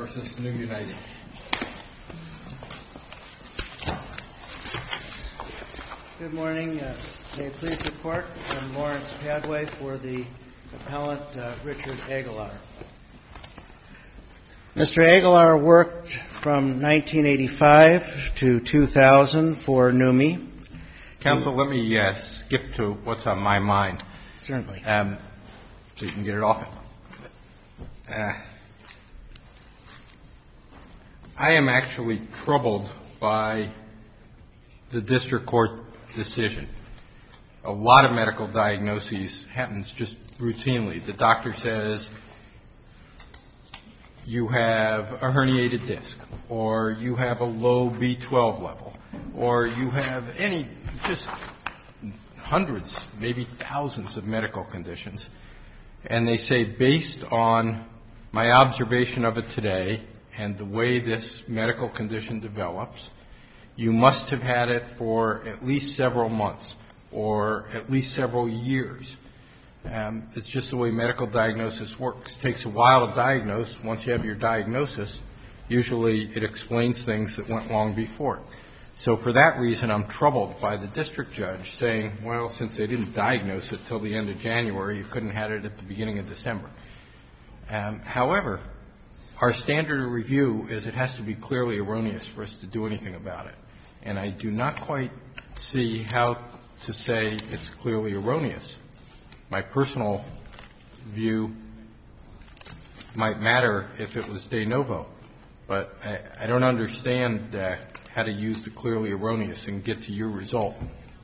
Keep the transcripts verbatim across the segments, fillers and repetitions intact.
versus New United. Good morning. Uh, may it please the Court. I'm Lawrence Padway for the appellant uh, Richard Aguilar. Mister Aguilar worked from nineteen eighty-five to two thousand for N U M I. Counsel, let me uh, skip to what's on my mind. Certainly. Um, so you can get it off. Uh, I am actually troubled by the district court decision. A lot of medical diagnoses happens just routinely. The doctor says you have a herniated disc, or you have a low B twelve level, or you have any, just hundreds, maybe thousands of medical conditions. And they say, based on my observation of it today and the way this medical condition develops, you must have had it for at least several months or at least several years. Um, it's just the way medical diagnosis works. It takes a while to diagnose. Once you have your diagnosis, usually it explains things that went wrong before. So for that reason, I'm troubled by the district judge saying, well, since they didn't diagnose it till the end of January, you couldn't have had it at the beginning of December. Um, however, our standard of review is it has to be clearly erroneous for us to do anything about it. And I do not quite see how to say it's clearly erroneous. My personal view might matter if it was de novo, but I, I don't understand uh, how to use the clearly erroneous and get to your result.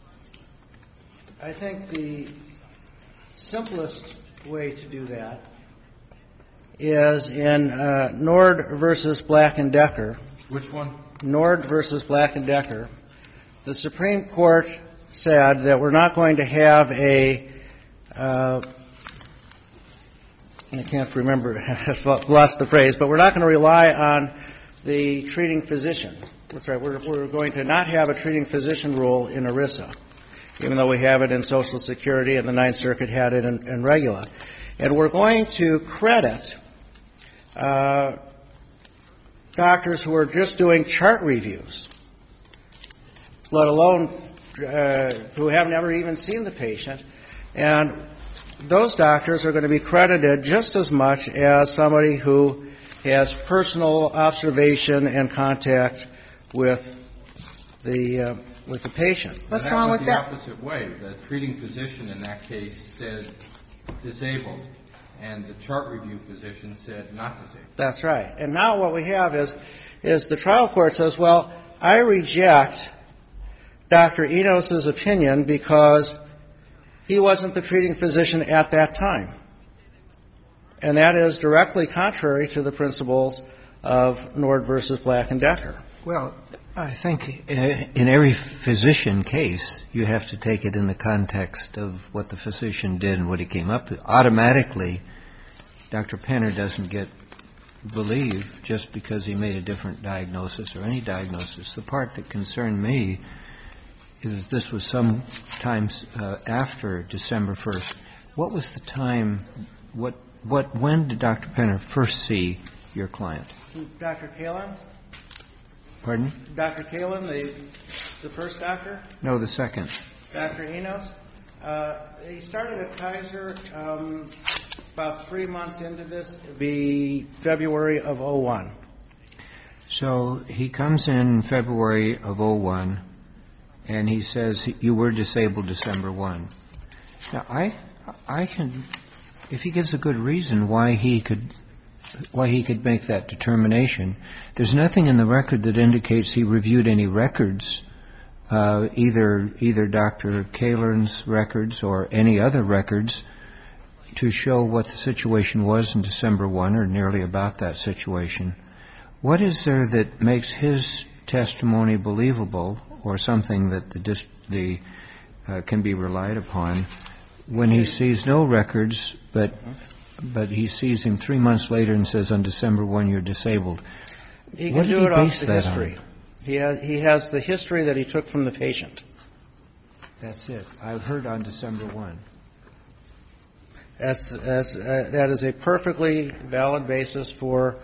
I think the simplest way to do that is in uh, Nord versus Black and Decker. Which one? Nord versus Black and Decker. The Supreme Court said that we're not going to have a uh, I can't remember, I've lost the phrase, but we're not going to rely on the treating physician. That's right. We're, we're going to not have a treating physician rule in ERISA, even though we have it in Social Security and the Ninth Circuit had it in, in Regula. And we're going to credit uh, doctors who are just doing chart reviews, let alone uh, who have never even seen the patient. And those doctors are going to be credited just as much as somebody who has personal observation and contact with the uh, with the patient. What's wrong with that? That was the opposite way. The treating physician in that case said disabled, and the chart review physician said not disabled. That's right. And now what we have is is the trial court says, well, I reject Doctor Enos's opinion because he wasn't the treating physician at that time. And that is directly contrary to the principles of Nord versus Black and Decker. Well, I think in every physician case, you have to take it in the context of what the physician did and what he came up with. Automatically, Doctor Penner doesn't get believed just because he made a different diagnosis or any diagnosis. The part that concerned me is this was some times uh, after December first. What was the time, what, what, when did Doctor Penner first see your client? Doctor Kalin? Pardon? Doctor Kalin, the, the first doctor? No, the second. Doctor Enos? Uh, he started at Kaiser um, about three months into this. It would be February of oh one. So he comes in February of oh one, and he says you were disabled December first. Now, I, I can, if he gives a good reason why he could, why he could make that determination, there's nothing in the record that indicates he reviewed any records, uh, either, either Doctor Kalin's records or any other records to show what the situation was in December first or nearly about that situation. What is there that makes his testimony believable or something that the, dis- the uh, can be relied upon when he sees no records, but but he sees him three months later and says on December first you're disabled? He what can did do he it base off the that history. on? He has, he has the history that he took from the patient. That's it. I've heard on December first. That's, that's, uh, that is a perfectly valid basis for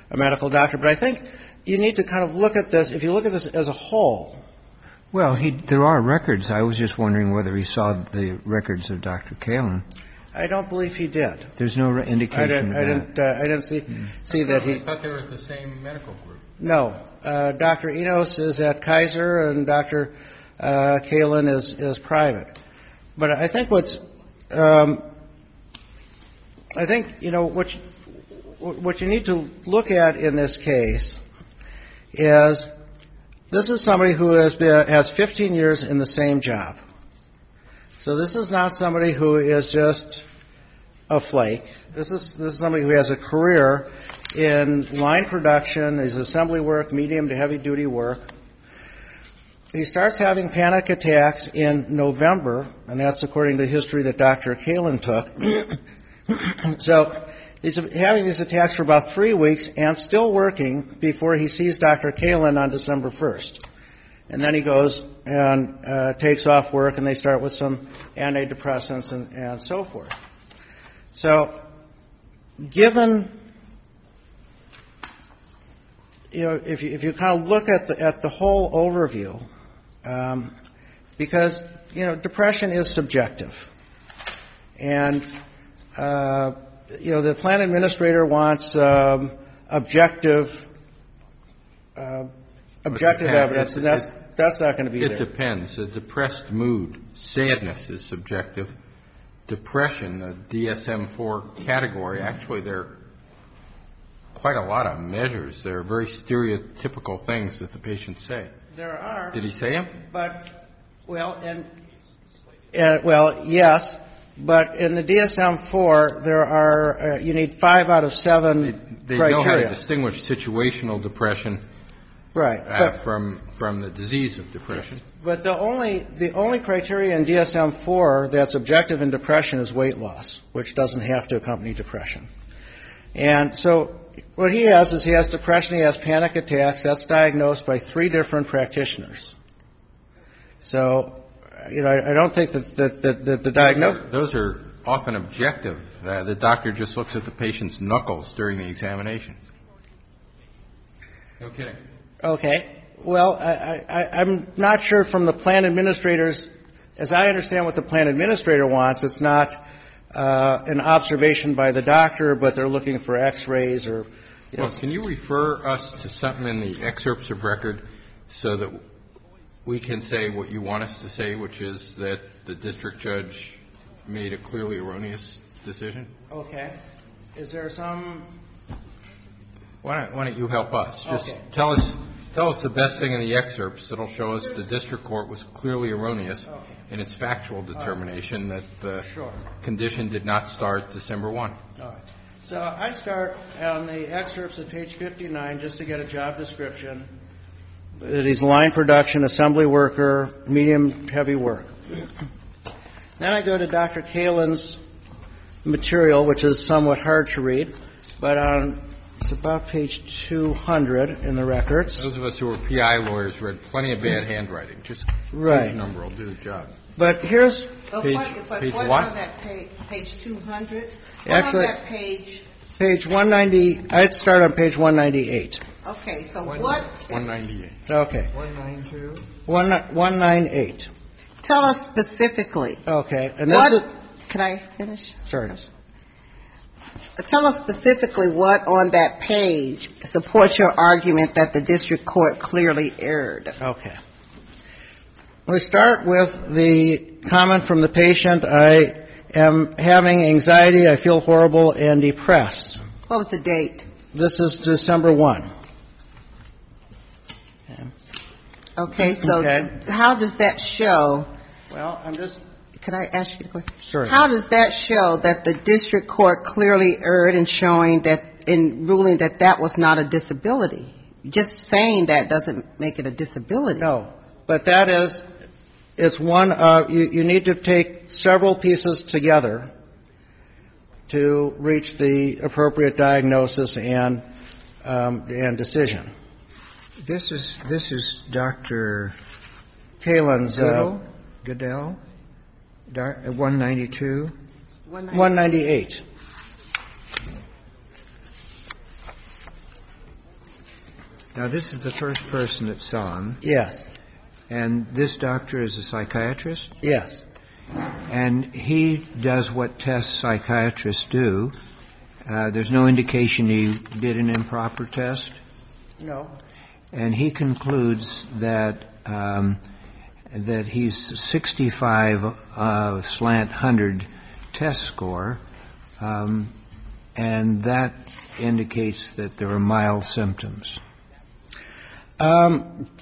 a medical doctor. But I think you need to kind of look at this, if you look at this as a whole. Well, he, there are records. I was just wondering whether he saw the records of Doctor Kalin. I don't believe he did. There's no re- indication I didn't, of I that. didn't, uh, I didn't see, mm. see that he... I thought they were at the same medical group. No. Uh, Doctor Enos is at Kaiser, and Doctor Uh, Kalin is, is private. But I think what's... Um, I think, you know, what you, what you need to look at in this case is this is somebody who has been, has fifteen years in the same job. So this is not somebody who is just a flake. This is, this is somebody who has a career in line production, his assembly work, medium to heavy duty work. He starts having panic attacks in November, and that's according to the history that Doctor Kalin took. So he's having these attacks for about three weeks and still working before he sees Doctor Kalin on December first. And then he goes and uh, takes off work, and they start with some antidepressants and, and so forth. So given, you know, if you, if you kind of look at the, at the whole overview, um, because, you know, depression is subjective. And Uh, you know, the plan administrator wants um, objective uh, objective evidence, and that's that's not going to be there. It depends. A depressed mood, sadness is subjective. Depression, the D S M four category, actually there are quite a lot of measures. There are very stereotypical things that the patients say. There are. Did he say them? But, well, and, uh, well, yes. But in the D S M four, there are, uh, you need five out of seven they, they criteria. know how to distinguish situational depression right. uh, but, from from the disease of depression. But the only the only criteria in D S M four that's objective in depression is weight loss, which doesn't have to accompany depression. And so what he has is he has depression, he has panic attacks. That's diagnosed by three different practitioners. So, you know, I, I don't think that, that, that, that the diagnosis... Those are, those are often objective. Uh, the doctor just looks at the patient's knuckles during the examination. No kidding. Okay. Well, I, I, I'm not sure from the plan administrators, as I understand what the plan administrator wants, it's not uh, an observation by the doctor, but they're looking for x-rays or... You know. Well, can you refer us to something in the excerpts of record so that we can say what you want us to say, which is that the district judge made a clearly erroneous decision? Okay. Is there some... Why don't, why don't you help us? Just okay. tell us tell us the best thing in the excerpts that'll show us the district court was clearly erroneous okay. in its factual determination right. that the sure. condition did not start December first. All right. So I start on the excerpts at page fifty-nine just to get a job description. He's line production, assembly worker, medium heavy work. Then I go to Doctor Kalin's material, which is somewhat hard to read, but on, it's about page two hundred in the records. Those of us who are P I lawyers read plenty of bad handwriting. Just right. page number will do the job. But here's oh, page, what, but page what? what? On that page, page two hundred? Actually, on that page? Page one ninety, I'd start on page one ninety-eight. Okay, so one, what? one ninety-eight. Okay. one ninety-two? One, one ninety-eight. Tell us specifically. Okay. And this what, is, can I finish? Sorry. Tell us specifically what on that page supports your argument that the district court clearly erred. Okay. We start with the comment from the patient, I am having anxiety, I feel horrible and depressed. What was the date? This is December first. Okay, okay so okay. how does that show? Well, I'm just... Can I ask you a question? Sure. How does that show that the district court clearly erred in showing that, in ruling that that was not a disability? Just saying that doesn't make it a disability. No, but that is, it's one, uh, you, you need to take several pieces together to reach the appropriate diagnosis and, um, and decision. This is, this is Doctor Kalin's, uh, Goodell? one ninety-two? one ninety-eight. Now, this is the first person that saw him, Yes, and this doctor is a psychiatrist, yes. and he does what tests psychiatrists do. Uh, there's no indication he did an improper test, No. and he concludes that um, that he's sixty-five uh, slant one hundred test score, um, and that indicates that there are mild symptoms. Um,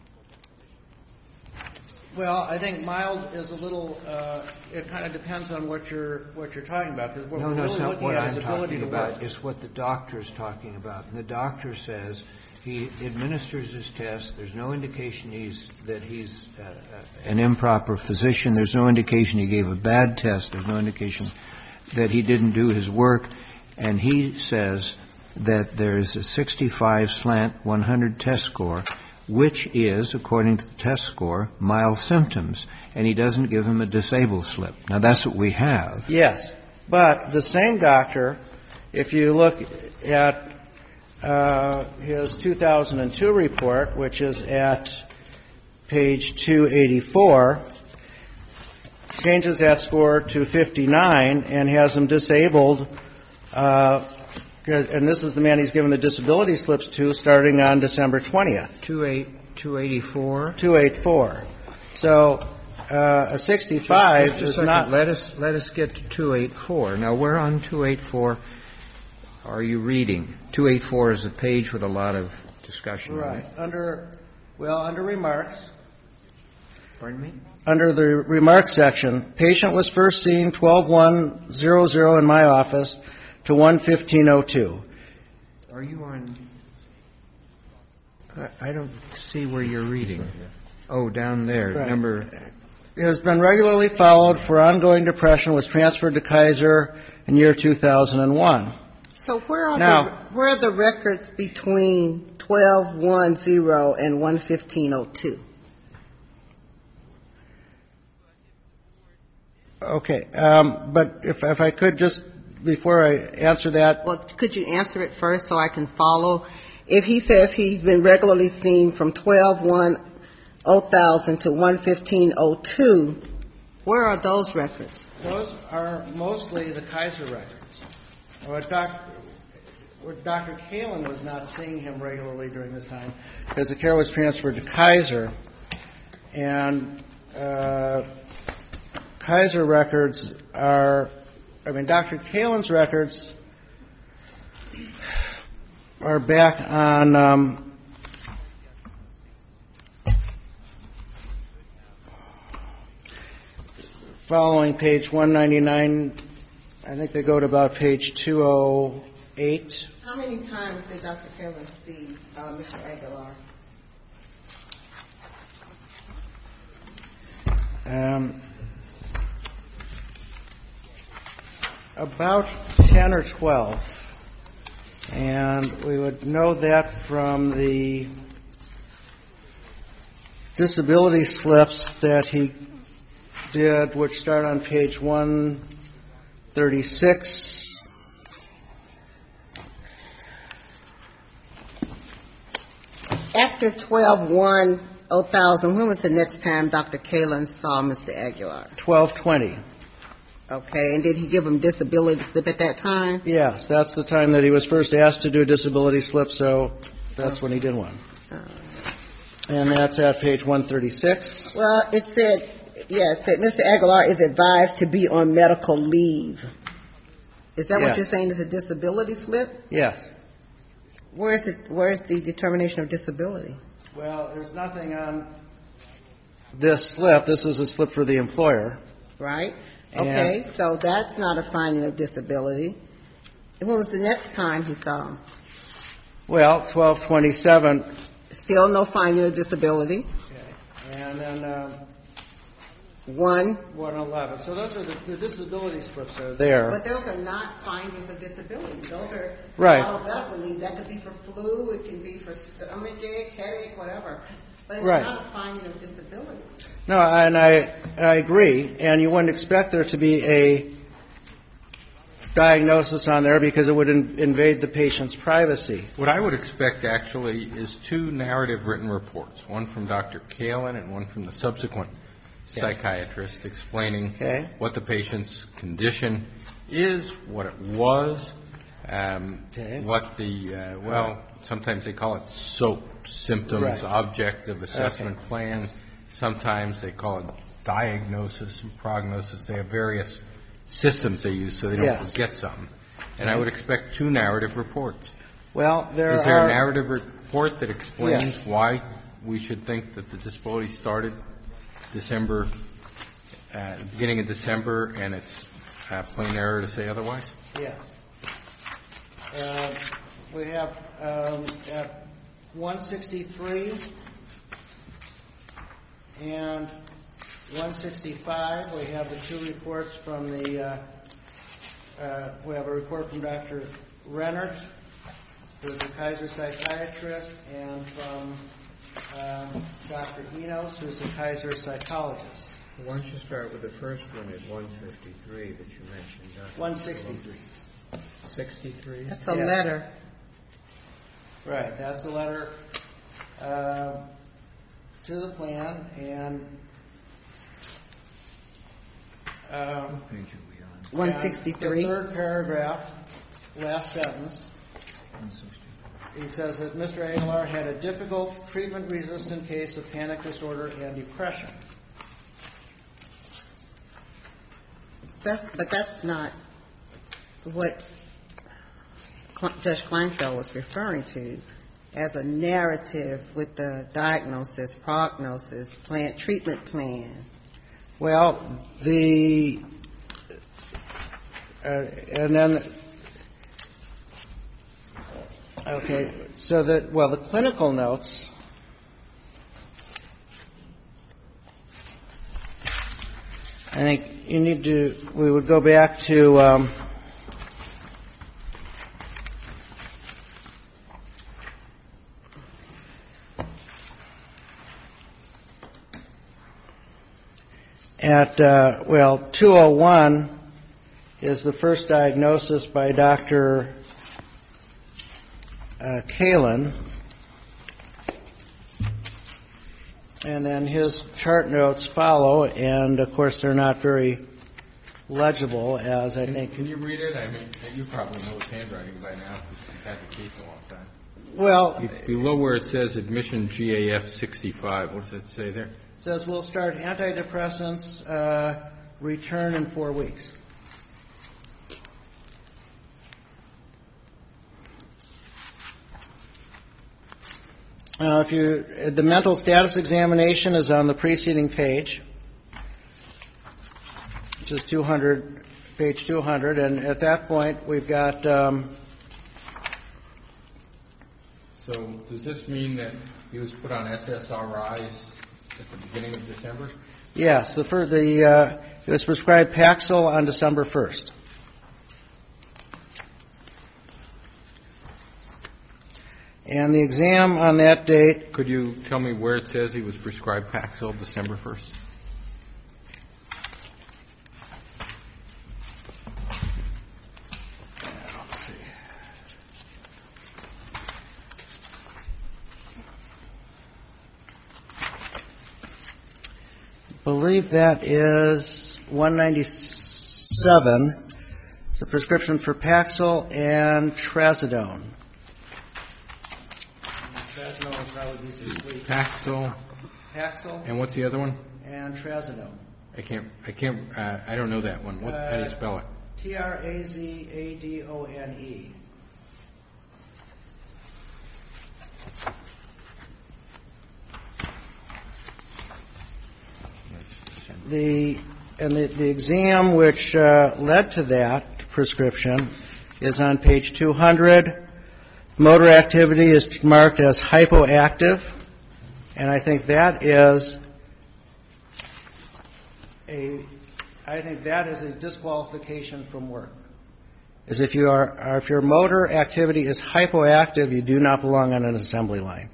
well, I think mild is a little. Uh, it kind of depends on what you're what you're talking about. Because what No, we're no, really it's not looking what at I'm is ability talking to about. work. It's what the doctor's talking about. And the doctor says he administers his test. There's no indication he's that he's uh, uh, an improper physician. There's no indication he gave a bad test. There's no indication that he didn't do his work. And he says that there is a sixty-five slant one hundred test score, which is, according to the test score, mild symptoms. And he doesn't give him a disabled slip. Now, that's what we have. Yes, but the same doctor, if you look at uh, his two thousand two report, which is at page two eighty-four, changes that score to fifty-nine and has him disabled. Uh, and this is the man he's given the disability slips to starting on December twentieth. two eighty-four two eighty-four. So uh, a sixty-five Just a is second. not. Let us let us get to two eighty-four. Now, where on two eighty-four are you reading? two eighty-four is a page with a lot of discussion. Right. Under, well, under remarks. Pardon me? Under the remarks section, patient was first seen twelve one hundred in my office to one fifteen oh two. Are you on? I, I don't see where you're reading. Oh, down there, Right. number. It has been regularly followed for ongoing depression, was transferred to Kaiser in year two thousand one. So where are Now- the where are the records between twelve one hundred and one fifteen oh two? Okay, um, but if if I could just before I answer that, Well, could you answer it first so I can follow? If he says he's been regularly seen from twelve one hundred to one fifteen oh two, where are those records? those are mostly the Kaiser records. What Doctor what Doctor Kalin was not seeing him regularly during this time because the care was transferred to Kaiser, and uh, Kaiser records are, I mean, Doctor Kalin's records are back on um, following page one ninety-nine. I think they go to about page two oh eight. How many times did Doctor Kalin see uh, Mister Aguilar? Um, about ten or twelve. And we would know that from the disability slips that he did, which start on page one thirty-six. After twelve one hundred, when was the next time Doctor Kalin saw Mister Aguilar? twelve twenty. Okay, and did he give him disability slip at that time? Yes, that's the time that he was first asked to do a disability slip, so that's when he did one. And that's at page one thirty-six. Well, it said, yeah, it said Mister Aguilar is advised to be on medical leave. Is that Yes. what you're saying is a disability slip? Yes. Where is it, where is the determination of disability? Well, there's nothing on this slip. This is a slip for the employer. Right? And- Okay, so that's not a finding of disability. And when was the next time he saw him? Well, twelve twenty-seven. Still no finding of disability. And then uh, One. one eleven. So those are the, the disability slips are there. But those are not findings of disability. Those are Right. auto medical leave. That could be for flu, it can be for stomachache, headache, whatever. But it's Right. not a finding of disability. No, and I I agree. And you wouldn't expect there to be a diagnosis on there because it would in, invade the patient's privacy. What I would expect, actually, is two narrative written reports, one from Doctor Kalin and one from the subsequent okay. psychiatrist, explaining okay. what the patient's condition is, what it was, um, okay. what the, uh, well, sometimes they call it SOAP, Symptoms, right. Objective Assessment okay. Plan. Sometimes they call it diagnosis and prognosis. They have various systems they use so they don't yes. forget something. And I would expect two narrative reports. Well, there Is there are, a narrative report that explains yes. why we should think that the disability started December, uh, beginning of December, and it's uh, plain error to say otherwise? Yes. Uh, we have um, at one sixty-three and one sixty-five, we have the two reports from the, uh, uh, we have a report from Doctor Rennert, who is a Kaiser psychiatrist, and from um, Doctor Enos, who is a Kaiser psychologist. Why don't you start with the first one at one fifty-three that you mentioned? Doctor one sixty-three. sixty-three? That's a yes. letter. Right, that's the letter uh, to the plan, and um, What page are we on? one sixty-three. The third paragraph, last sentence, one sixty-three. he says that Mister Aguilar had a difficult treatment-resistant case of panic disorder and depression. That's, but that's not what Cl- Judge Kleinfeld was referring to as a narrative with the diagnosis, prognosis, plan, treatment plan. Well, the uh, and then okay, so that well, the clinical notes. I think you need to. We would go back to. Um, At, uh, well, two oh one is the first diagnosis by Doctor Uh, Kalin. And then his chart notes follow, and of course they're not very legible, as I Can, think. can you read it? I mean, you probably know his handwriting by now because you've had the case a long time. Well, It's below where it says admission G A F sixty-five. What does it say there? it says we'll start antidepressants, uh, return in four weeks. Uh, if you, the mental status examination is on the preceding page, which is two hundred, page two hundred, and at that point we've got. Um, So does this mean that he was put on S S R Is at the beginning of December? yes, the for the uh, it was prescribed Paxil on December first. And the exam on that date. Could you tell me where it says he was prescribed Paxil December first? I believe that is one ninety-seven. It's a prescription for Paxil and Trazodone. Trazodone will probably be this week. Paxil. Paxil And what's the other one? and Trazodone. I can't, I can't, uh, I don't know that one. What, how do you spell it? T R A Z A D O N E. The and the, the exam which uh, led to that prescription is on page two hundred. Motor activity is marked as hypoactive, and I think that is a I think that is a disqualification from work. Is if you are if your motor activity is hypoactive, you do not belong on an assembly line.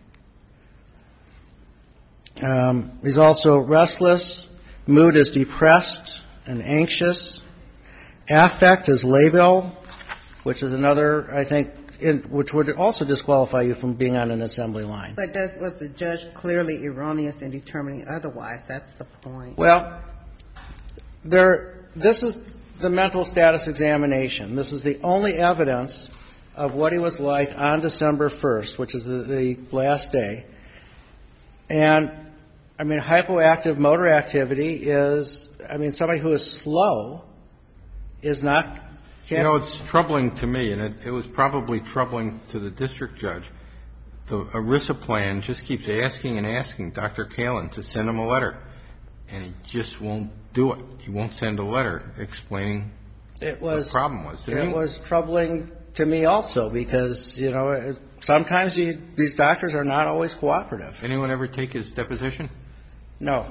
Um, he's also restless. Mood is depressed and anxious. Affect is labial, which is another, I think, in, which would also disqualify you from being on an assembly line. But does, was the judge clearly erroneous in determining otherwise? That's the point. Well, there, this is the mental status examination. This is the only evidence of what he was like on December first, which is the, the last day. And, I mean, hypoactive motor activity is, I mean, somebody who is slow is not. You know, it's troubling to me, and it, it was probably troubling to the district judge. The ERISA plan just keeps asking and asking Doctor Kalin to send him a letter, and he just won't do it. He won't send a letter explaining it was, what the problem was. Did it he? was troubling to me also because, you know, sometimes you, these doctors are not always cooperative. Anyone ever take his deposition? No.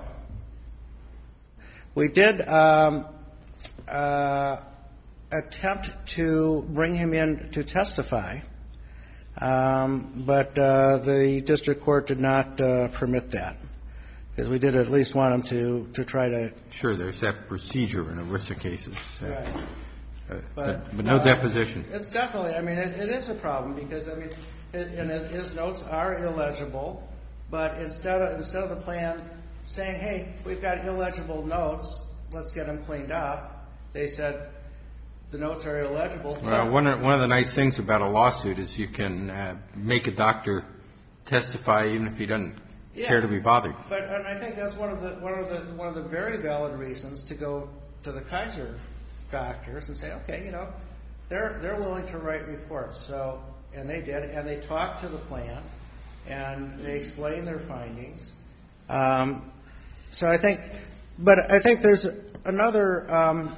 We did um, uh, attempt to bring him in to testify, um, but uh, the district court did not uh, permit that because we did at least want him to, to try to. Sure, there's that procedure in ERISA cases. Right. Uh, But, but, but no uh, deposition. It's definitely, I mean, it, it is a problem because, I mean, it, and his, his notes are illegible, but instead of, instead of the plan saying, hey, we've got illegible notes, let's get them cleaned up, they said the notes are illegible. Well, one of, one of the nice things about a lawsuit is you can uh, make a doctor testify even if he doesn't Yeah. care to be bothered. But and I think that's one of the one of the one of the very valid reasons to go to the Kaiser doctors and say, okay, you know, they're they're willing to write reports. So and they did, and they talked to the plan, and they explained their findings. Um, so I think, but I think there's another. Um,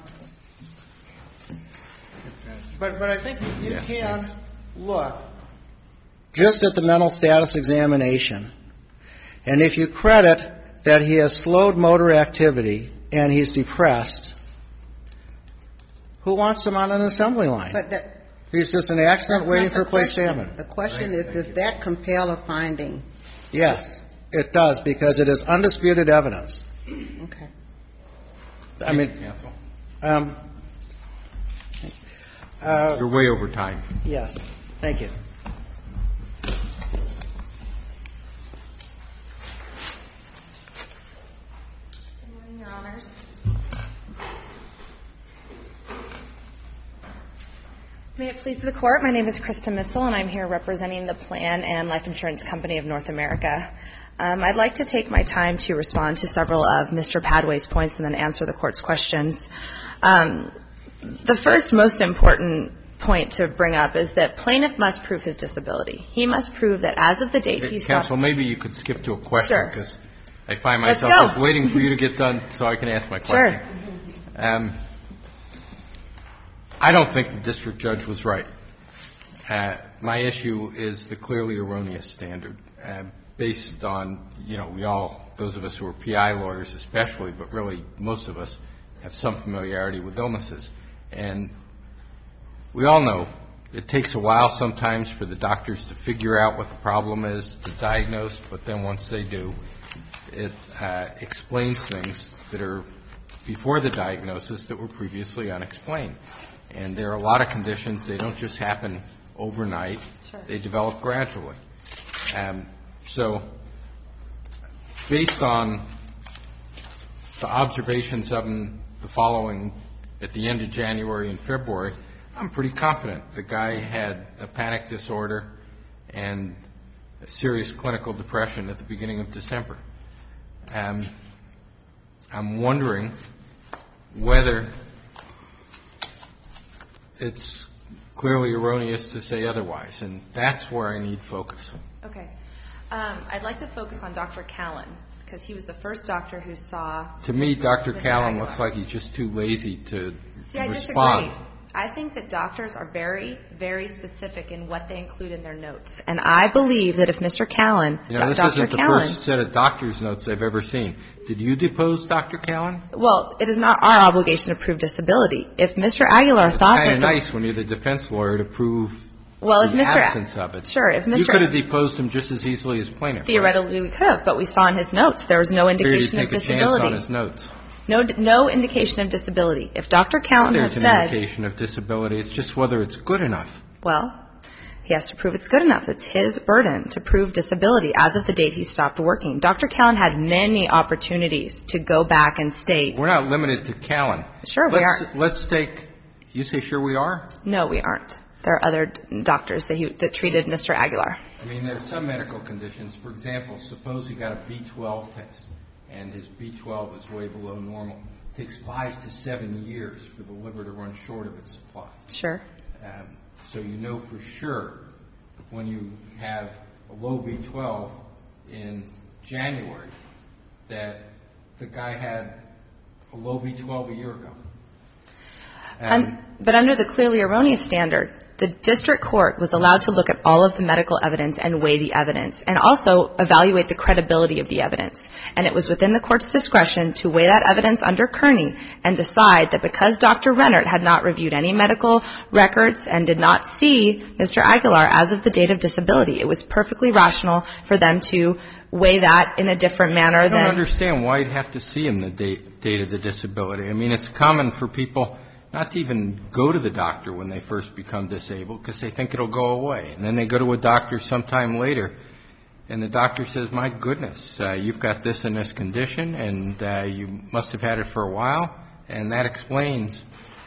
but but I think you Yes, can thanks. look just at the mental status examination. And if you credit that he has slowed motor activity and he's depressed, who wants him on an assembly line? But that, He's just an accident that's waiting not for the a place question. salmon. The question is, does that compel a finding? Yes, it does, because it is undisputed evidence. Okay. I mean, Counsel. um, uh, You're way over time. yes, thank you. Your Honors. May it please the Court, my name is Krista Mitzel, and I'm here representing the Plan and Life Insurance Company of North America. Um, I'd like to take my time to respond to several of Mister Padway's points and then answer the Court's questions. Um, the first most important point to bring up is that plaintiff must prove his disability. He must prove that as of the date he stopped. Counsel, maybe you could skip to a question Sure. because I find Let's myself go. just waiting for you to get done so I can ask my question. Sure. Um, I don't think the district judge was right. Uh, my issue is the clearly erroneous standard, uh, based on, you know, we all, those of us who are P I lawyers especially, but really most of us have some familiarity with illnesses. And we all know it takes a while sometimes for the doctors to figure out what the problem is, to diagnose, but then once they do, it uh, explains things that are before the diagnosis that were previously unexplained. And there are a lot of conditions, they don't just happen overnight. Sure. They develop gradually. Um, so based on the observations of them the following, at the end of January and February, I'm pretty confident the guy had a panic disorder and a serious clinical depression at the beginning of December. Um, I'm wondering whether it's clearly erroneous to say otherwise, and that's where I need focus. Okay. Um, I'd like to focus on Doctor Callan, because he was the first doctor who saw. To me, Doctor Mister Callan Aguilar. looks like he's just too lazy to See, I respond. disagree. I think that doctors are very, very specific in what they include in their notes. And I believe that if Mister Callan, You know, this Doctor isn't the Callan, first set of doctor's notes I've ever seen. Did you depose Doctor Callan? well, it is not our obligation to prove disability. If Mister Aguilar It's thought kind that of the- nice when you're the defense lawyer to prove well, if the Mister absence of it. Sure, if You Mister could have deposed him just as easily as plaintiff. right? theoretically we could have, but we saw in his notes there was no Figured he'd indication of take a chance on disability. his notes. No, no indication of disability. If Doctor Callan had There's said, an indication of disability. It's just whether it's good enough. well, he has to prove it's good enough. It's his burden to prove disability as of the date he stopped working. Doctor Callan had many opportunities to go back and state. We're not limited to Callan. Sure, we let's, aren't. Let's take, you say sure we are? No, we aren't. There are other d- doctors that, he, that treated Mister Aguilar. I mean, there are some medical conditions. For example, suppose he got a B twelve test, and his B twelve is way below normal. It takes five to seven years for the liver to run short of its supply. Sure. Um, so you know for sure when you have a low B twelve in January that the guy had a low B twelve a year ago. Um, Un- but under the clearly erroneous standard, the district court was allowed to look at all of the medical evidence and weigh the evidence and also evaluate the credibility of the evidence. And it was within the court's discretion to weigh that evidence under Kearney and decide that because Doctor Rennert had not reviewed any medical records and did not see Mister Aguilar as of the date of disability, it was perfectly rational for them to weigh that in a different manner I than... don't understand why you'd have to see him the date, date of the disability. I mean, it's common for people not to even go to the doctor when they first become disabled because they think it'll go away. And then they go to a doctor sometime later, and the doctor says, my goodness, uh, you've got this and this condition, and uh, you must have had it for a while, and that explains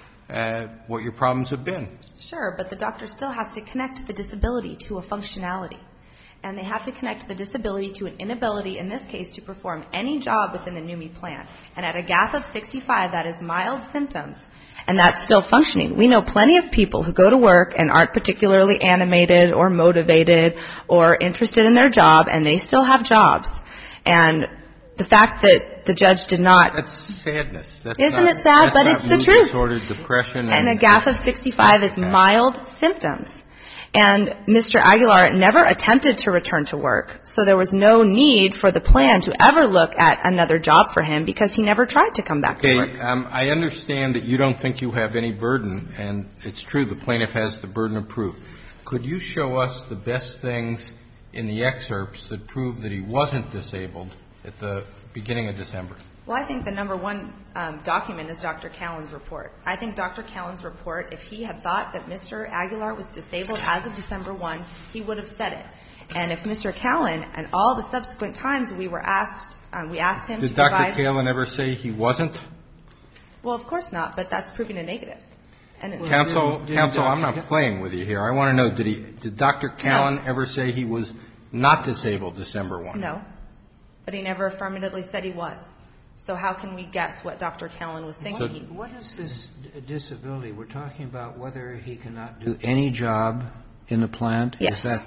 uh, what your problems have been. Sure, but the doctor still has to connect the disability to a functionality. And they have to connect the disability to an inability, in this case, to perform any job within the N U M I plan. And at a G A F of sixty-five, that is mild symptoms, and that's still functioning. We know plenty of people who go to work and aren't particularly animated or motivated or interested in their job, and they still have jobs. And the fact that the judge did not... That's sadness. That's Isn't not, it sad? that's But not it's the mood truth. Disorder, depression, And and a G A F of sixty-five is mild symptoms. And Mister Aguilar never attempted to return to work, so there was no need for the plan to ever look at another job for him because he never tried to come back to work. Okay, um, I understand that you don't think you have any burden, and it's true, the plaintiff has the burden of proof. Could you show us the best things in the excerpts that prove that he wasn't disabled at the beginning of December? Well, I think the number one um, document is Doctor Callan's report. I think Doctor Callan's report, if he had thought that Mister Aguilar was disabled as of December first, he would have said it. And if Mister Callan and all the subsequent times we were asked, um, we asked him Did to Doctor provide... Did Doctor Callan ever say he wasn't? Well, of course not, but that's proving a negative. And it, Counsel, didn't counsel, Doctor I'm not playing with you here. I want to know, did he, did Doctor Callan No. ever say he was not disabled December first? No, but he never affirmatively said he was. So how can we guess what Doctor Callan was thinking? So- What is this d- disability? We're talking about whether he cannot do any job in the plant? Yes. Is that,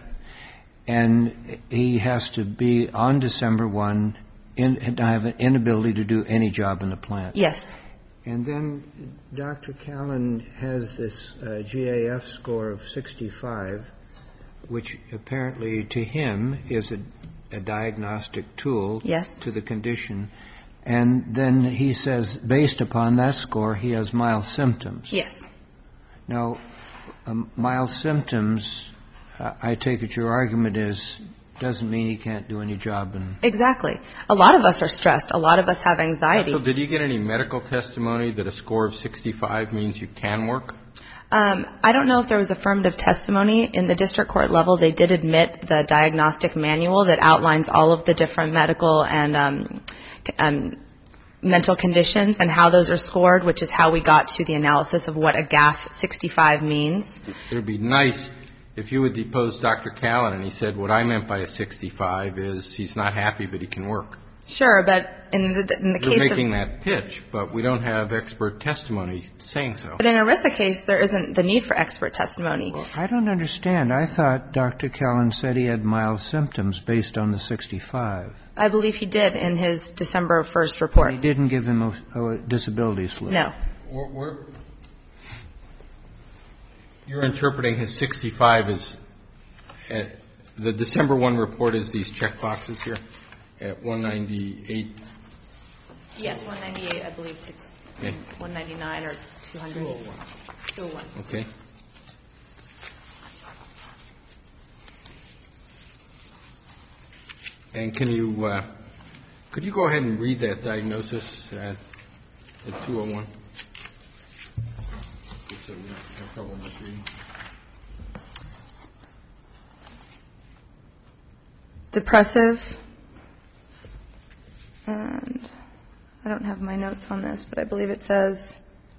and he has to be on December first, in, have an inability to do any job in the plant. Yes. And then Doctor Callan has this uh, G A F score of sixty-five, which apparently to him is a, a diagnostic tool Yes. to the condition. And then he says, based upon that score, he has mild symptoms. Yes. Now, um, mild symptoms, uh, I take it your argument is, doesn't mean he can't do any job in... Exactly. A lot of us are stressed. A lot of us have anxiety. So did you get any medical testimony that a score of sixty-five means you can work? Um, I don't know if there was affirmative testimony. In the district court level, they did admit the diagnostic manual that outlines all of the different medical and um, um, mental conditions and how those are scored, which is how we got to the analysis of what a G A F sixty-five means. It would be nice if you would depose Doctor Callan and he said, what I meant by a sixty-five is he's not happy but he can work. Sure, but in the, in the You're case making of... that pitch, but we don't have expert testimony saying so. But in a ERISA case, there isn't the need for expert testimony. Well, I don't understand. I thought Doctor Callan said he had mild symptoms based on the sixty-five. I believe he did in his December first report. He didn't give him a, a disability slip. No. We're, we're, you're interpreting his sixty-five as uh, the December first report is these check boxes here at one ninety-eight. Yes, one ninety-eight, I believe, to Okay. one ninety-nine or two hundred. two oh one. Okay. And can you, uh, could you go ahead and read that diagnosis? Uh, At two oh one. Just so we don't have trouble misreading. Depressive. And I don't have my notes on this, but I believe it says,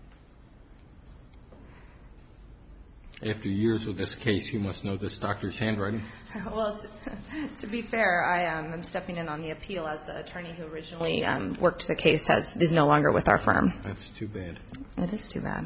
after years with this case, you must know this doctor's handwriting. well, to, to be fair, I um, am stepping in on the appeal as the attorney who originally um, worked the case has, is no longer with our firm. That's too bad. It is too bad.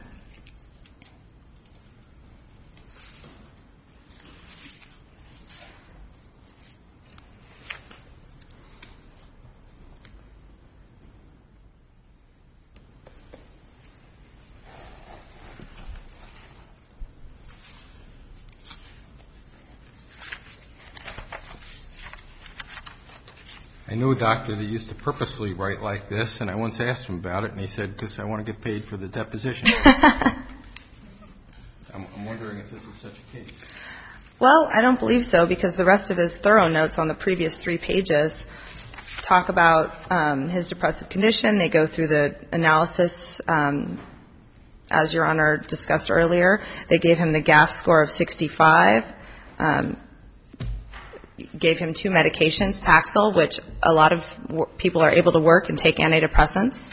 I know a doctor that used to purposely write like this, and I once asked him about it, and he said, because I want to get paid for the deposition. I'm, I'm wondering if this is such a case. Well, I don't believe so, because the rest of his thorough notes on the previous three pages talk about um, his depressive condition. They go through the analysis, um, as Your Honor discussed earlier. They gave him the G A F score of sixty-five. Um, gave him two medications, Paxil, which a lot of w- people are able to work and take antidepressants.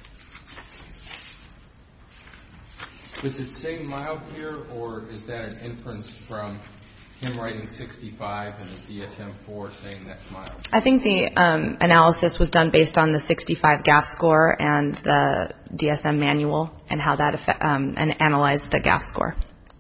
Does it say mild here, or is that an inference from him writing sixty-five and the D S M four saying that's mild? I think the um, analysis was done based on the sixty-five G A F score and the D S M manual and how that affect, um, and analyzed the G A F score.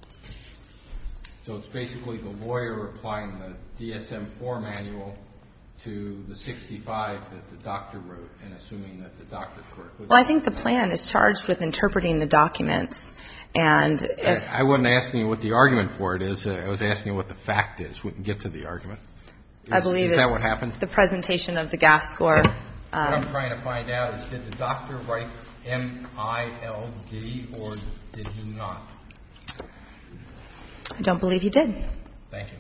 So it's basically the lawyer applying the D S M four manual to the sixty-five that the doctor wrote and assuming that the doctor correctly. Well, I think the plan is charged with interpreting the documents. And if I, I wasn't asking you what the argument for it is. Uh, I was asking you what the fact is. We can get to the argument. Is, I believe is it's that what happened? the presentation of the G A F score. What Um, I'm trying to find out is, did the doctor write M I L D or did he not? I don't believe he did. Thank you.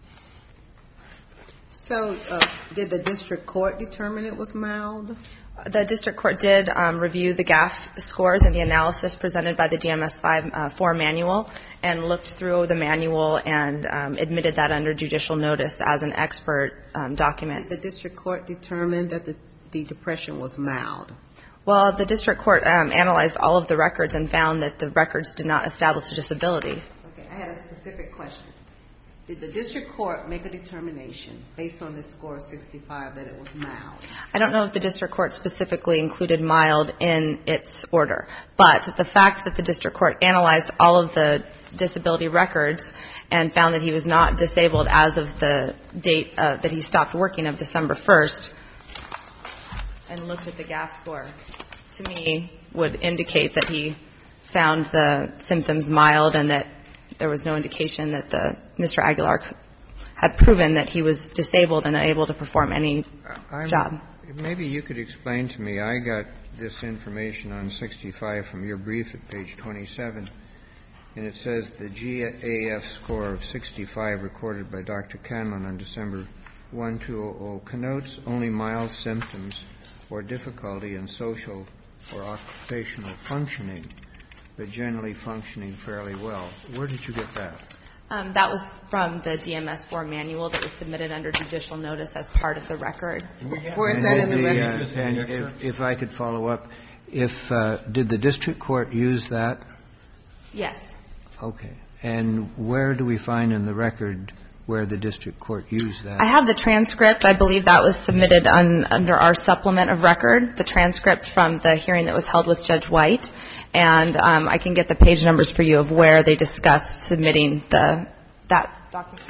So, uh, did the district court determine it was mild? The district court did um, review the G A F scores and the analysis presented by the D M S four manual and looked through the manual and um, admitted that under judicial notice as an expert um, document. The district court determined that the, the depression was mild. Well, the district court um, analyzed all of the records and found that the records did not establish a disability. Okay, I had a specific question. Did the district court make a determination based on the score of sixty-five that it was mild? I don't know if the district court specifically included mild in its order, but the fact that the district court analyzed all of the disability records and found that he was not disabled as of the date uh, that he stopped working of December first and looked at the G A F score, to me, would indicate that he found the symptoms mild and that there was no indication that the Mister Aguilar had proven that he was disabled and unable to perform any I'm, job. Maybe you could explain to me. I got this information on sixty-five from your brief at page twenty-seven, and it says the G A F score of sixty-five recorded by Doctor Canlon on December first, two thousand connotes only mild symptoms or difficulty in social or occupational functioning, but generally functioning fairly well. Where did you get that? Um, that was from the D M S four manual that was submitted under judicial notice as part of the record. Where is that in the the, record? Uh, and if, if I could follow up, if uh, did the district court use that? Yes. Okay. And where do we find in the record where the district court used that? I have the transcript. I believe that was submitted on, under our supplement of record, the transcript from the hearing that was held with Judge White. And um, I can get the page numbers for you of where they discussed submitting the that document.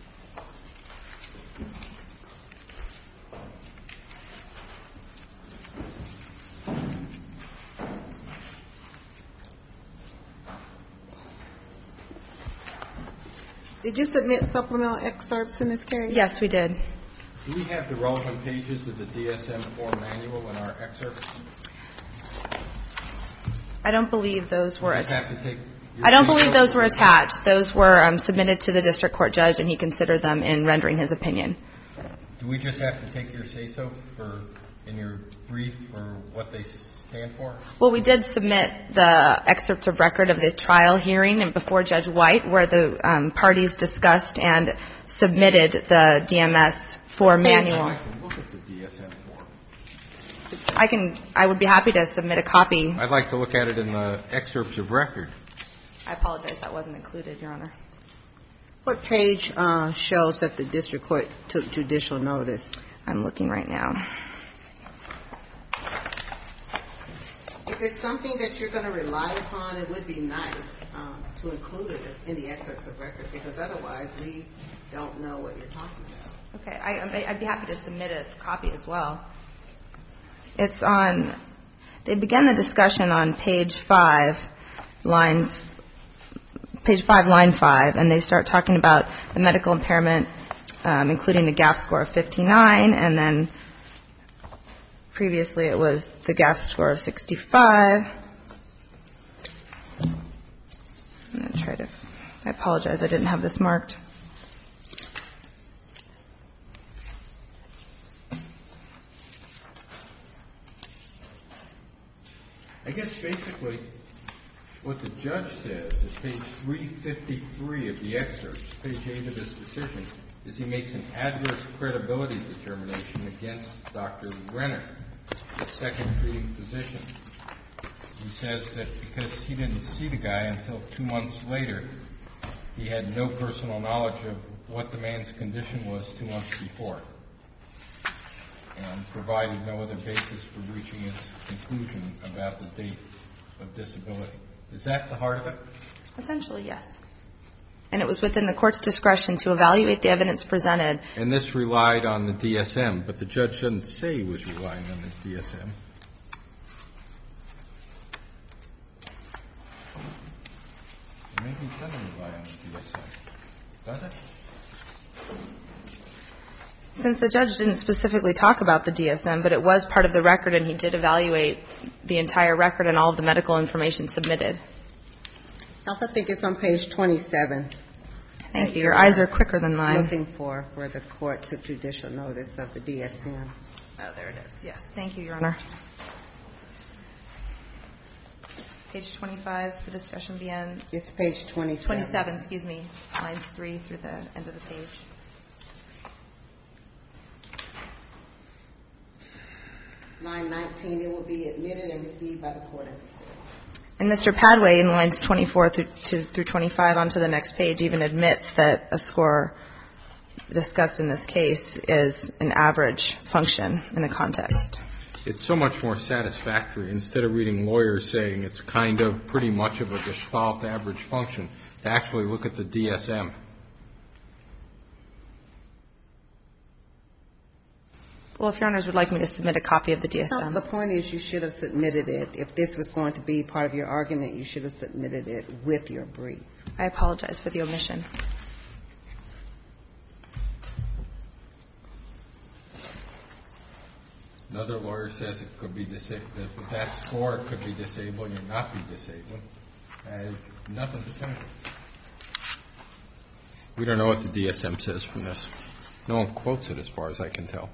Did you submit supplemental excerpts in this case? Yes, we did. Do we have the relevant pages of the D S M four manual in our excerpts? I don't believe those were You just attached. have to take your I don't finger- believe those were attached. Those were um, submitted to the district court judge, and he considered them in rendering his opinion. Do we just have to take your say-so for, in your brief, for what they stand for? Well, we did submit the excerpt of record of the trial hearing and before Judge White, where the um, parties discussed and submitted the D M S four manual. I can look at the D S M four. I can. I would be happy to submit a copy. I'd like to look at it in the excerpts of record. I apologize, that wasn't included, Your Honor. What page uh, shows that the district court took judicial notice? I'm looking right now. If it's something that you're going to rely upon, it would be nice um, to include it in the excerpts of record, because otherwise we don't know what you're talking about. Okay, I, I'd be happy to submit a copy as well. It's on, they begin the discussion on page five, lines, page five, line five, and they start talking about the medical impairment, um, including a G A F score of fifty-nine, and then previously it was the G A F score of sixty-five. I'm going to try to, I apologize, I didn't have this marked. I guess basically what the judge says is page three fifty-three of the excerpts, page eight of his decision, is he makes an adverse credibility determination against Doctor Renner, the second treating physician. He says that because he didn't see the guy until two months later, he had no personal knowledge of what the man's condition was two months before, and provided no other basis for reaching his conclusion about the date of disability. Is that the heart of it? Essentially, yes. And it was within the court's discretion to evaluate the evidence presented. And this relied on the D S M, but the judge doesn't say he was relying on the D S M. Maybe he doesn't rely on the D S M. Does it? Since the judge didn't specifically talk about the D S M, but it was part of the record, and he did evaluate the entire record and all of the medical information submitted. I also think it's on page twenty-seven. Thank you. Your eyes are quicker than mine. Looking for where the court took judicial notice of the D S M. Oh, there it is. Yes. Thank you, Your Honor. Page twenty-five, the discussion begins. It's page twenty-seven. twenty-seven, excuse me, lines three through the end of the page. Line nineteen, it will be admitted and received by the court. And Mister Padway, in lines twenty-four through, to, through twenty-five onto the next page, even admits that a score discussed in this case is an average function in the context. It's so much more satisfactory, instead of reading lawyers saying it's kind of pretty much of a Gestalt average function, to actually look at the D S M. Well, if Your Honors would like me to submit a copy of the D S M. Counsel, the point is you should have submitted it. If this was going to be part of your argument, you should have submitted it with your brief. I apologize for the omission. Another lawyer says it could be disabled, that that score could be disabled or not be disabled. Uh, nothing to say. We don't know what the D S M says from this. No one quotes it as far as I can tell.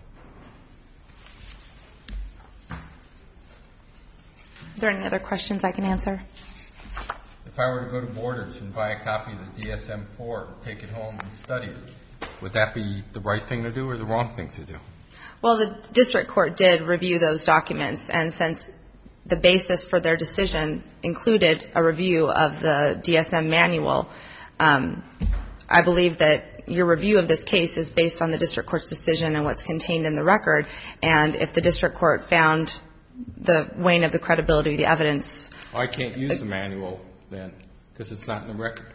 Are there any other questions I can answer? If I were to go to Borders and buy a copy of the D S M four and take it home and study it, would that be the right thing to do or the wrong thing to do? Well, the district court did review those documents, and since the basis for their decision included a review of the D S M manual, um, I believe that your review of this case is based on the district court's decision and what's contained in the record. And if the district court found the weighing of the credibility of the evidence. I can't use the manual then because it's not in the record.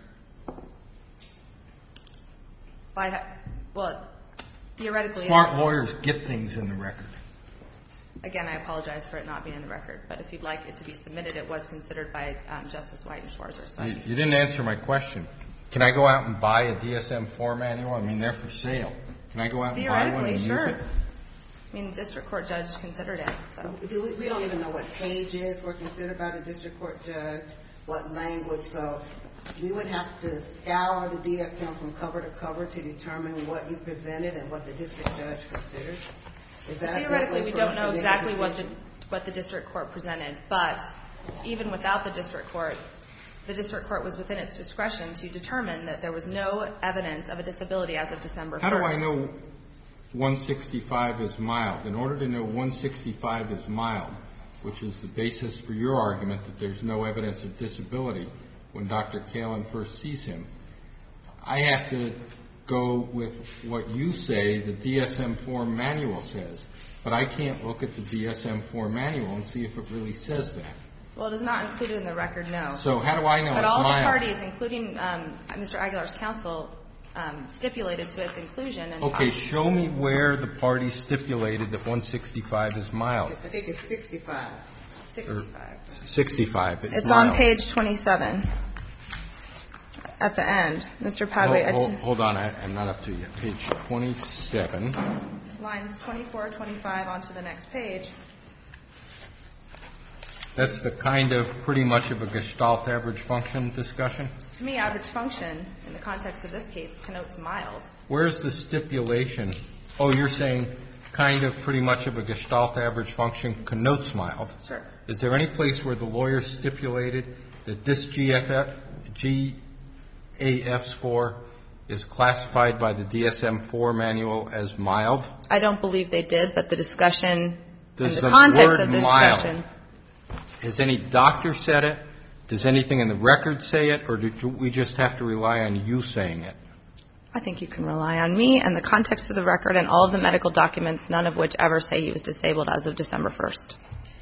Well, I, well theoretically. Smart lawyers get things in the record. Again, I apologize for it not being in the record, but if you'd like it to be submitted, it was considered by um, Justice White and Schwarzer. So you, you didn't answer my question. Can I go out and buy a D S M four manual? I mean, they're for sale. Can I go out and buy one and sure. use it? I mean, the district court judge considered it. So Do we, we don't even know what pages were considered by the district court judge, what language. So we would have to scour the D S M from cover to cover to determine what you presented and what the district judge considered. Is that theoretically, we don't know exactly what the what the district court presented. But even without the district court, the district court was within its discretion to determine that there was no evidence of a disability as of December first. How do I know one sixty-five is mild? In order to know one sixty-five is mild, which is the basis for your argument that there's no evidence of disability when Doctor Kalin first sees him, I have to go with what you say the D S M four manual says. But I can't look at the D S M four manual and see if it really says that. Well, it is not included in the record, no. So how do I know but it's all mild? the parties, including um, Mister Aguilar's counsel, um, stipulated to its inclusion. And okay, show me where the parties stipulated that one sixty-five is mild. I think it's sixty-five. sixty-five. sixty-five. It's mild. on page twenty-seven. At the end, Mister Padway. Hold, hold, hold on, I, I'm not up to yet. Page twenty-seven. Lines twenty-four, twenty-five onto the next page. That's the kind of pretty much of a Gestalt average function discussion? To me, average function, in the context of this case, connotes mild. Where's the stipulation? Oh, you're saying kind of pretty much of a Gestalt average function connotes mild. Sure. Is there any place where the lawyer stipulated that this G F F, G A F score is classified by the D S M four manual as mild? I don't believe they did, but the discussion, Does in the, the context word of the mild, discussion. Has any doctor said it? Does anything in the record say it? Or do we just have to rely on you saying it? I think you can rely on me and the context of the record and all of the medical documents, none of which ever say he was disabled as of December first.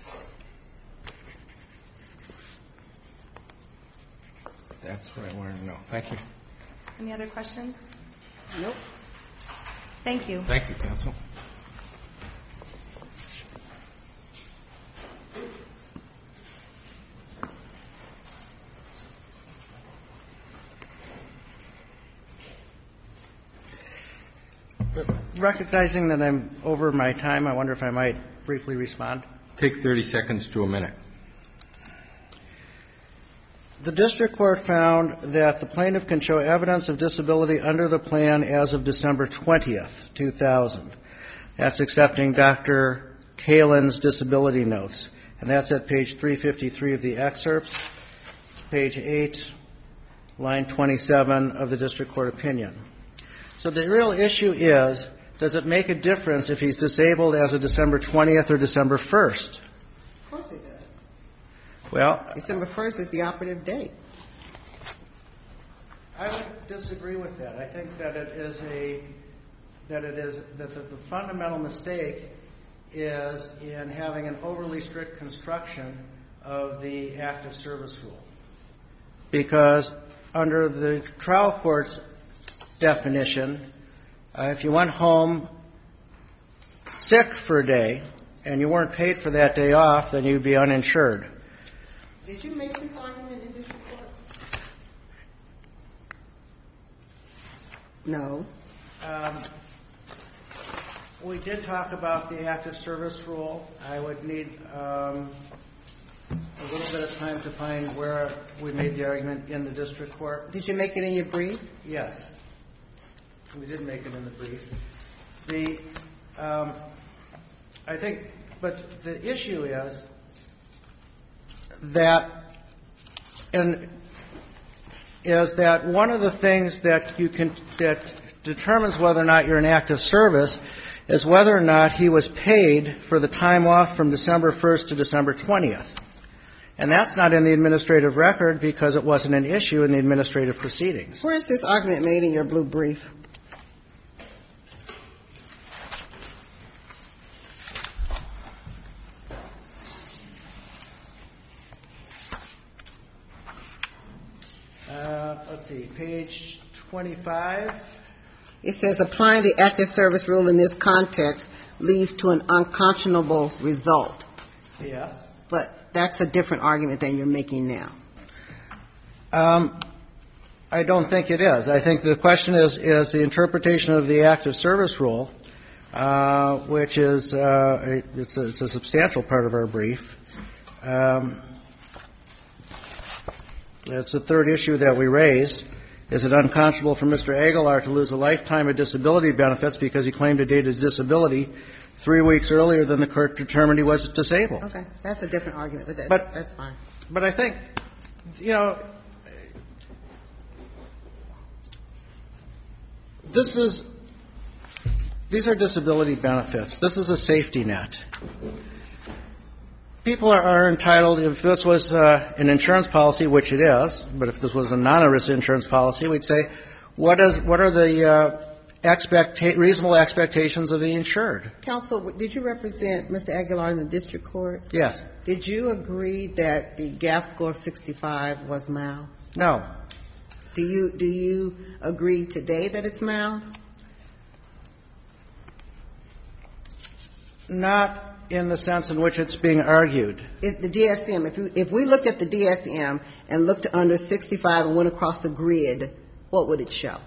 That's what I wanted to know. Thank you. Any other questions? Nope. Thank you. Thank you, counsel. Recognizing that I'm over my time, I wonder if I might briefly respond. Take thirty seconds to a minute. The district court found that the plaintiff can show evidence of disability under the plan as of December twentieth, two thousand. That's accepting Doctor Kalin's disability notes. And that's at page three fifty-three of the excerpts, page eight, line twenty-seven of the district court opinion. So the real issue is, does it make a difference if he's disabled as of December twentieth or December first? Of course it does. Well, December first is the operative date. I would disagree with that. I think that it is a that it is that the, the fundamental mistake is in having an overly strict construction of the active service rule. Because under the trial court's definition, uh, if you went home sick for a day and you weren't paid for that day off, then you'd be uninsured. Did you make this argument in district court? No. Um, we did talk about the active service rule. I would need um, a little bit of time to find where we made the argument in the district court. Did you make it in your brief? Yes. We did make it in the brief. The, um, I think, but the issue is that, and is that one of the things that you can, that determines whether or not you're in active service is whether or not he was paid for the time off from December first to December twentieth. And that's not in the administrative record because it wasn't an issue in the administrative proceedings. Where is this argument made in your blue brief? Uh, let's see, page twenty-five. It says applying the active service rule in this context leads to an unconscionable result. Yes. But that's a different argument than you're making now. Um, I don't think it is. I think the question is, is the interpretation of the active service rule, uh, which is, uh, a, it's, a, it's a substantial part of our brief. Um, it's the third issue that we raised. Is it unconscionable for Mister Aguilar to lose a lifetime of disability benefits because he claimed a dated disability three weeks earlier than the court determined he was disabled. Okay, that's a different argument, but that's, But- that's fine. But I think, you know, this is, these are disability benefits. This is a safety net. People are, are entitled, if this was uh, an insurance policy, which it is, but if this was a non-ERISA insurance policy, we'd say, what is, what are the uh, expecta- reasonable expectations of the insured? Counsel, did you represent Mister Aguilar in the district court? Yes. Did you agree that the G A F score of sixty-five was mal? No. Do you, do you agree today that it's mal? Not in the sense in which it's being argued. Is the D S M, if we, if we looked at the D S M and looked under sixty-five and went across the grid, what would it show?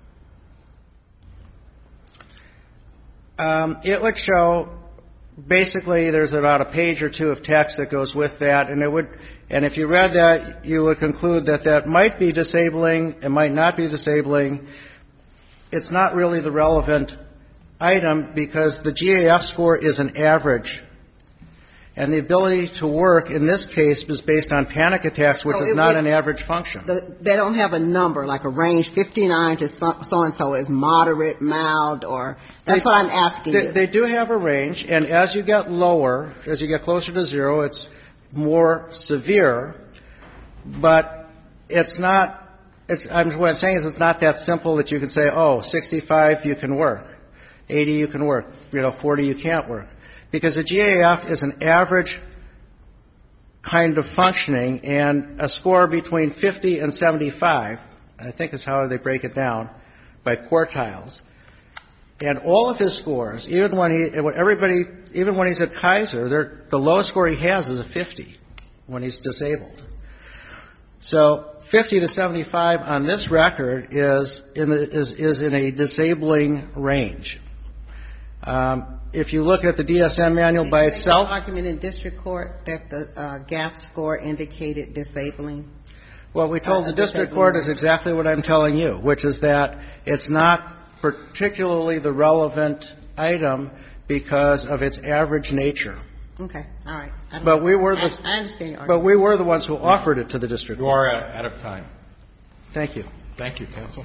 Um, it would show, basically, there's about a page or two of text that goes with that, and it would, and if you read that, you would conclude that that might be disabling, it might not be disabling. It's not really the relevant item because the G A F score is an average. And the ability to work in this case is based on panic attacks, which So is it not would- an average function. The, they don't have a number, like a range, fifty-nine to so, so-and-so is moderate, mild, or, that's They- what I'm asking They, you. they do have a range, and as you get lower, as you get closer to zero, it's more severe, but it's not, it's, I'm, what I'm saying is it's not that simple that you can say, oh, sixty-five you can work, eighty you can work, you know, forty you can't work. Because the G A F is an average kind of functioning, and a score between fifty and seventy-five, I think is how they break it down, by quartiles. And all of his scores, even when he, when everybody, even when he's at Kaiser, they're, the lowest score he has is a fifty when he's disabled. So fifty to seventy-five on this record is in the, is, is in a disabling range. Um, if you look at the D S M manual by Did you itself, make an argument in district court that the uh, G A F score indicated disabling? what we told Uh, the district disabling court is range. exactly what I'm telling you, which is that it's not particularly the relevant item because of its average nature. Okay, all right. I don't- But we were the, I, I understand your but argument. we were the ones who offered it to the district You court. are out out of time. Thank you. Thank you, counsel.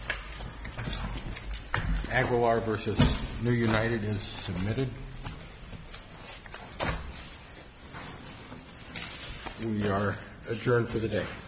Aguilar versus New United is submitted. We are adjourned for the day.